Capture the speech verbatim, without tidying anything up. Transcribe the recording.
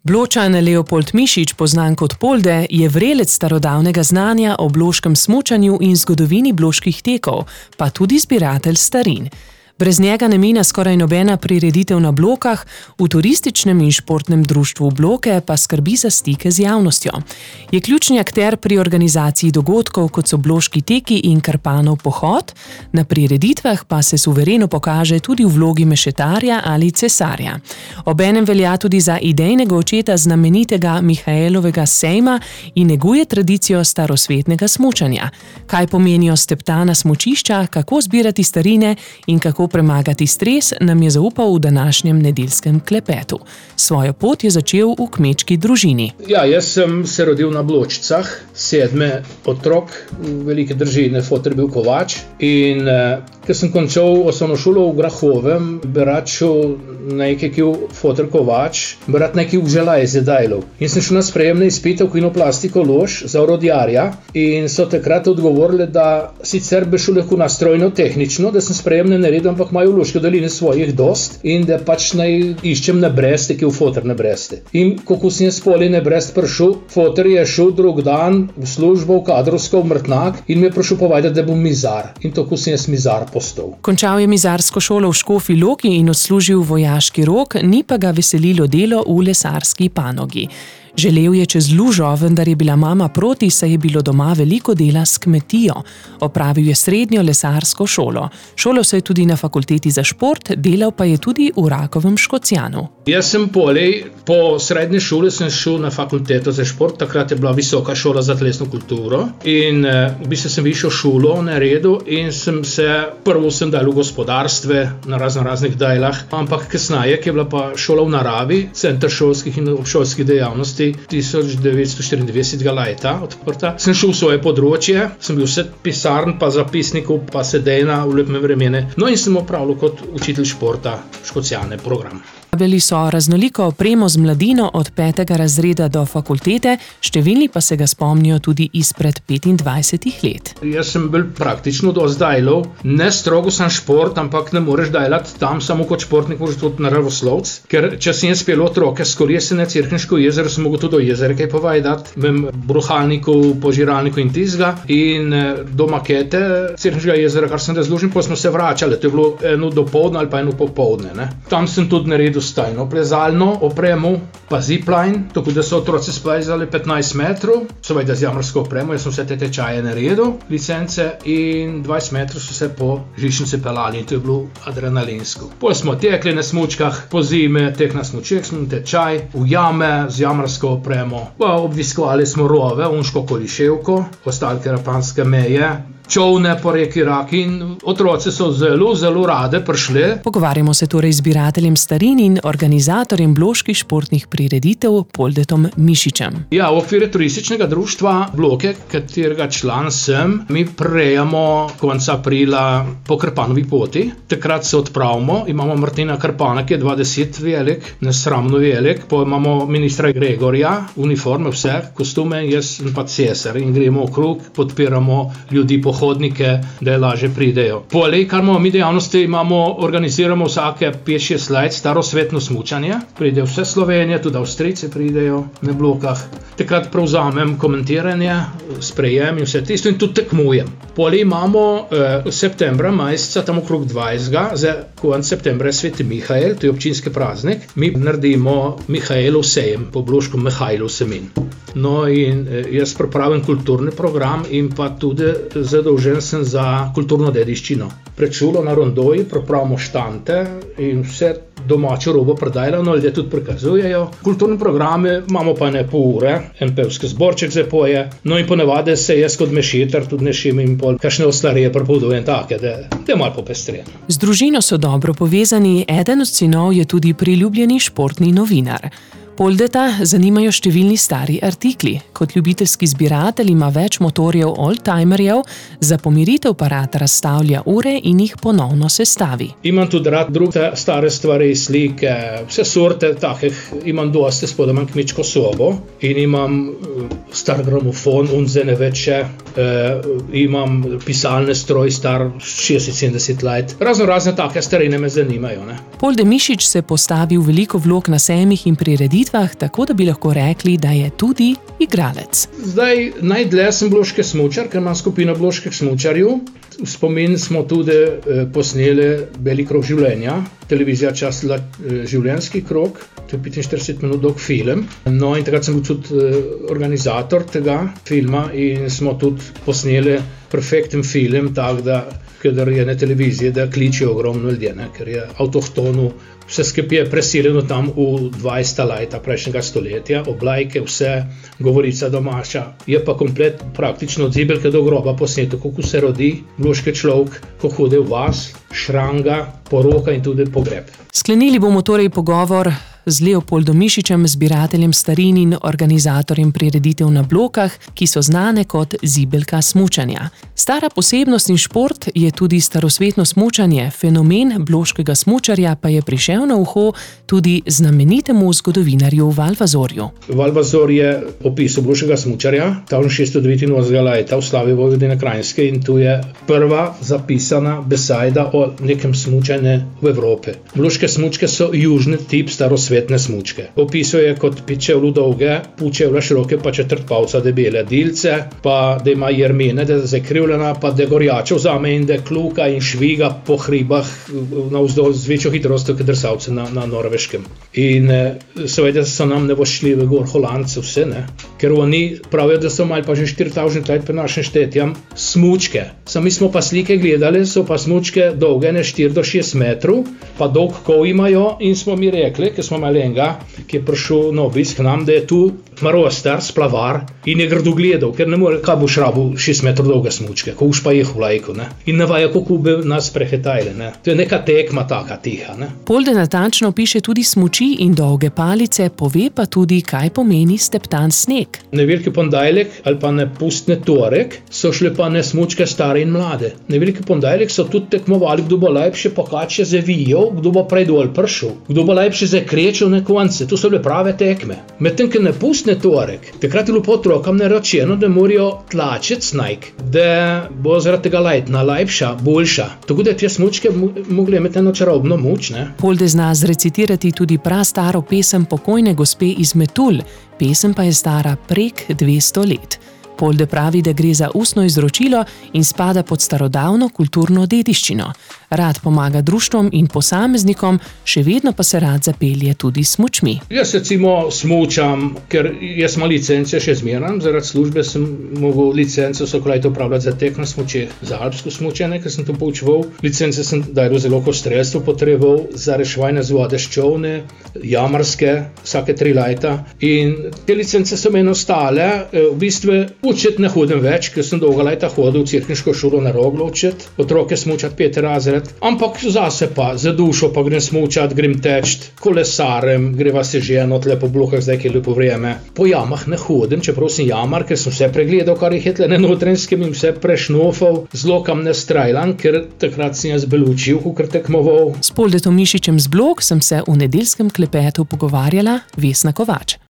Bločan Leopold Mišič, poznan kot Polde, je vrelec starodavnega znanja o bloškem smučanju in zgodovini bloških tekov, pa tudi zbiratelj starin. Brez njega ne mina skoraj nobena prireditev na Blokah, v turističnem in športnem društvu Bloke pa skrbi za stike z javnostjo. Je ključni akter pri organizaciji dogodkov, kot so bloški teki in Karpanov pohod, na prireditvah pa se suvereno pokaže tudi v vlogi mešetarja ali cesarja. Obenem velja tudi za idejnega očeta znamenitega Mihaelovega sejma in neguje tradicijo starosvetnega smučanja. Kaj pomenijo steptana smučišča, kako zbirati starine in kako premagati stres, nam je zaupal v današnjem nedeljskem klepetu. Svojo pot je začel v kmečki družini. Ja, jaz sem se rodil na Bločicah, sedme otrok, velike družine, foter bil kovač in eh, ko sem končal osnovno šolo v Grahovem, bi rad šel nekaj, ki je foter kovač, bi rad nekaj v železe dajlov. In sem šel na sprejemne izpite v Kinoplastiko Lož za orodjarja in so takrat odgovorili, da sicer bi šel lahko na strojno-tehnično, da sem sprejemne naredil, ampak imajo v Loški dolini svojih dost in da pač naj iščem na Breste, ki je v foter na Breste. In kako sem jaz poli na Brest prišel, foter je šel drug dan v službo, v kadrovsko, v Mrtnak in mi je prišel povedati, da bom mizar. In tako sem jaz mizar postal. Končal je mizarsko šolo v Škofji Loki in odslužil vojaški rok, ni pa ga veselilo delo v lesarski panogi. Želel je čez lužo, vendar je bila mama proti, saj je bilo doma veliko dela s kmetijo. Opravil je srednjo lesarsko šolo. Šolal se je tudi na fakulteti za šport, delal pa je tudi v Rakovem Škocjanu. Jaz sem polej, po srednji šoli sem šel na fakulteto za šport, takrat je bila visoka šola za telesno kulturo in v bistvu sem višjo šolo naredil in sem se, prvo sem dal v gospodarstve na razno raznih dajlah, ampak kasneje, ki je bila pa šola v naravi, center šolskih in obšolskih dejavnosti, tisoč devetsto štiriindevetdesetega leta odprta. Sem šel v svoje področje, sem bil vse pisarn, pa zapisnikov, pa sedejna v lepme vremene. No in sem opravljal kot učitelj športa Škocjane program. Bili so raznoliko opremo z mladino od petega razreda do fakultete, številni pa se ga spomnijo tudi izpred petindvajsetih let. Jaz sem bil praktično do zdajlov, ne strogo sam šport, ampak ne moreš dajati tam samo kot športnik, moraš tudi naravoslovc, ker če sem jaz pel otroke s Korjesene, Cerkniško jezero, sem mogel tudi do jezera kaj povedati, vem, bruhalniku, požiralniku in tizga in do makete Cerkniškega jezera, kar sem da zložil, pa smo se vračali, to je bilo eno dopoldne ali pa eno popoldne, ne. Tam sem tudi naredil stajno plezalno opremo, pa zipline, tako da so otroci splezali petnajst metrov, seveda z jamarsko opremo, jaz sem vse te tečaje naredil, licence in dvajset metrov so se po žičnici pelali in to je bilo adrenalinsko. Potem smo tekli na smučkah, po zime tek na smuček, smo tečaj, v jame z jamarsko opremo, pa obviskovali smo rove, unško koliševko, ostale karapanske meje, čovne po reki Rak in otroci so zelo, zelo rade prišli. Pogovarjamo se torej z zbirateljem starin in organizatorjem bloških športnih prireditev Poldetom Mišičem. Ja, v okviru turističnega društva Bloke, katerega član sem, mi prejemo konca aprila po Karpanovi poti. Takrat se odpravimo, imamo Martina Karpana, ki je dvajset velik, nesramno velik, pa imamo ministra Gregorja, uniforme, vse, kostume, jaz pa cesar in gremo okrog, podpiramo ljudi po hodnike, da je lažje pridejo. Poleg, kar imamo mi dejavnosti, imamo, organiziramo vsake pet šest let starosvetno smučanje. Pridejo vse Slovenije, tudi Avstrijci pridejo na Blokah. Takrat prevzamem komentiranje, sprejem in vse tisto in tudi tekmujem. Poleg imamo eh, septembra, meseca, tam okrog dvajsetega, za konec septembra je Sveti Mihael, to je občinski praznik. Mi naredimo Mihaelov sejem, po bloško Mihajlov semen. No in eh, jaz pripravim kulturni program in pa tudi zadolžen sem za kulturno dediščino. Pred šolo na Rondoji pripravimo štante in vse domačo robo predajamo, ljudje tudi prikazujejo. Kulturne programe imamo pa ne pol ure, en pevski zborček zapoje, no in ponavadi se jaz kot mešetar tudi nešim in pol kakšne oslarije pripovedujem take, da, da je malo popestreno. Z družino so dobro povezani, eden od sinov je tudi priljubljeni športni novinar. Poldeta zanimajo številni stari artikli. Kot ljubiteljski zbiratelj ima več motorjev oldtimerjev, za pomiritev pa rad razstavlja ure in jih ponovno sestavi. Imam tudi rad druge stare stvari, slike, vse sorte takih, imam dosti, spodaj imam kmečko sobo in imam star gramofon, unzene večje, eh, imam pisalne stroj star šestdeset sedemdeset let. Razno razne take starine me zanimajo. Ne? Polde Mišič se postavi v veliko vlog na sejmih in prireditev, prireditvah, tako da bi lahko rekli, da je tudi igralec. Zdaj, najdlje sem bloški smučar, ker imam skupino bloških smučarjev. V spomin smo tudi eh, posneli Beli krog življenja, televizija častila eh, življenjski krog, to je petinštirideset minut dolg film. No in takrat sem bil tudi eh, organizator tega filma in smo tudi posneli perfekten film, tako da, kadar je na televiziji, da kličijo ogromno ljudi, ne, ker je avtohtonu, vse skupaj je presiljeno tam v dvajseta leta prejšnjega stoletja, oblajke, vse, govorica domača, je pa komplet praktično od zibelke do groba posneto, kako se rodi bloški človek, ko hodi v vas, šranga, poroka in tudi pogreb. Sklenili bomo torej pogovor z Leopoldom Mišičem, zbirateljem starin in organizatorjem prireditev na Blokah, ki so znane kot zibelka smučanja. Stara posebnost in šport je tudi starosvetno smučanje, fenomen bloškega smučarja pa je prišel na uho tudi znamenitemu zgodovinarju Valvazorju. Valvazor je opisal bloškega smučarja tisoč šeststo devetinosemdesetega leta v slavi Vojvodine Krajinske in tu je prva zapisana beseda o nekem smučanju v Evropi. Bloške smučke so južni tip starosvetne smučke. Opisuje kot pičevlu dolge, pučevla široke pa četrt palca debele dilce, pa da ima jermene, da je zakrivljena, pa da gorjače vzame in da kluka in šviga po hribah navzdol z večjo hitrostjo kot drsavce na, na Norveškem. In seveda so nam nevošljivi gor Holandci vse, ne? Ker oni pravijo, da so imeli pa že štiri tisoč let pred našim štetjem smučke. Sami smo pa slike gledali, so pa smučke dolge ne štiri do šest metrov, pa dolg kol imajo in smo mi rekli, ker smo imeli enega, ki je prišel na obisk k nam, da je tu marostar, splavar in je grdo gledal, ker ne more, kaj boš rabil šest metrov dolge smučke, ko už pa jih v lajku, ne. In navaja, kako bi nas prehitajali, ne. To je neka tekma taka tiha, ne. Polde natančno piše tudi smuči in dolge palice, pove pa tudi, kaj pomeni steptan sneg. Na veliki ponedjeljek ali pa na pustni torek so šli pa na smučke stare in mlade. Na veliki ponedjeljek so tudi tekmovali, kdo bo lepše pokače zavijal, kdo bo prej dol prišel, kdo bo lepše zakrečil na konce. To so bile prave tekme. Medtem, ker na pustni torek, takrat je bilo otrokom naročeno, da morajo tlačiti sneg, da bo zaradi tega lajtna lepša, boljša. Tako da te smučke mogli imeti eno čarobno moč, ne. Polde zna zrecitirati tudi prastaro pesem pokojne gospe iz Metulj, pesem pa je stara prek dvesto let. Polde pravi, da gre za ustno izročilo in spada pod starodavno kulturno dediščino. Rad pomaga društvom in posameznikom, še vedno pa se rad zapelje tudi s smučmi. Jaz recimo smučam, ker jaz imam licence še zmeram, zaradi službe sem mogel licenco sokolajto upravljati za tek na smuče, za alpsko smučenje, ker sem to poučeval. Licence sem dajal zelo kostrelstvo potreboval, za reševanje z vode s čolne, jamarske, vsake tri leta. In te licence so meni ostale, v bistvu učiti ne hodim več, ker sem dolga leta hodil v cirkniško šolo na Roglo učiti, otroke smučati peti razred. Ampak zase pa, za dušo pa grem smučati, grem teč, kolesarem, greva se ženo tle po Blokah, zdaj je lepo vreme. Po jamah ne hodim, čeprav sem jamar, ker sem vse pregledal, kar jih je tle na Notranjskem in vse prešnofal, zelo kam ne strajlan, ker takrat sem jaz belučil, kakor tekmoval. S Poldetom Mišičem z Blok sem se v nedeljskem klepetu pogovarjala Vesna Kovač.